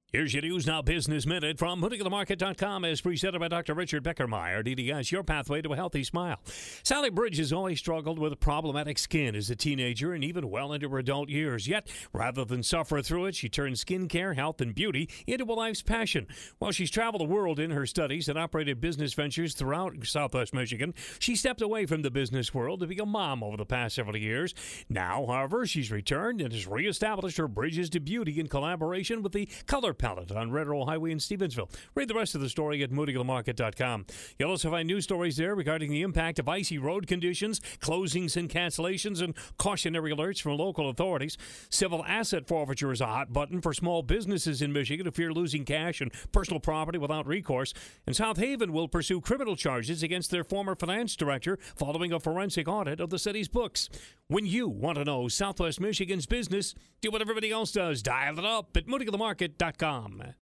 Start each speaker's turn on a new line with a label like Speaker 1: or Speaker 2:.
Speaker 1: Here's your News Now Business Minute from MooneyTheMarket.com as presented by Dr. Richard Beckermeyer. DDS, your pathway to a healthy smile. Sally Bridge has always struggled with problematic skin as a teenager and even well into her adult years. Yet, rather than suffer through it, she turned skincare, health, and beauty into a life's passion. While she's traveled the world in her studies and operated business ventures throughout Southwest Michigan, she stepped away from the business world to be a mom over the past several years. Now, however, she's returned and has reestablished her Bridges to Beauty in collaboration with the Color Palette on Red Roll Highway in Stevensville. Read the rest of the story at MooneyTheMarket.com. You'll also find news stories there regarding the impact of icy road conditions, closings and cancellations, and cautionary alerts from local authorities. Civil asset forfeiture is a hot button for small businesses in Michigan who fear losing cash and personal property without recourse. And South Haven will pursue criminal charges against their former finance director following a forensic audit of the city's books. When you want to know Southwest Michigan's business, do what everybody else does. Dial it up at MooneyTheMarket.com.